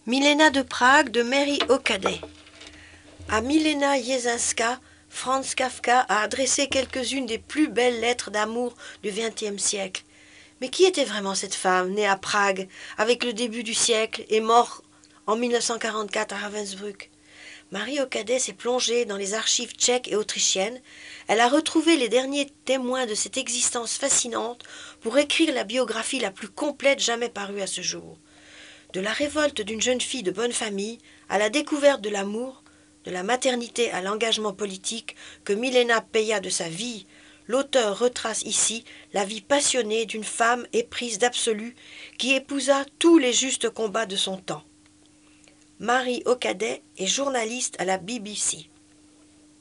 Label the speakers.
Speaker 1: Milena de Prague de Mary Okade. À Milena Jesenska, Franz Kafka a adressé quelques-unes des plus belles lettres d'amour du XXe siècle. Mais qui était vraiment cette femme, née à Prague, avec le début du siècle et morte en 1944 à Ravensbrück? Mary Okade s'est plongée dans les archives tchèques et autrichiennes. Elle a retrouvé les derniers témoins de cette existence fascinante pour écrire la biographie la plus complète jamais parue à ce jour. De la révolte d'une jeune fille de bonne famille à la découverte de l'amour, de la maternité à l'engagement politique que Milena paya de sa vie, l'auteur retrace ici la vie passionnée d'une femme éprise d'absolu qui épousa tous les justes combats de son temps. Mary Okade est journaliste à la BBC.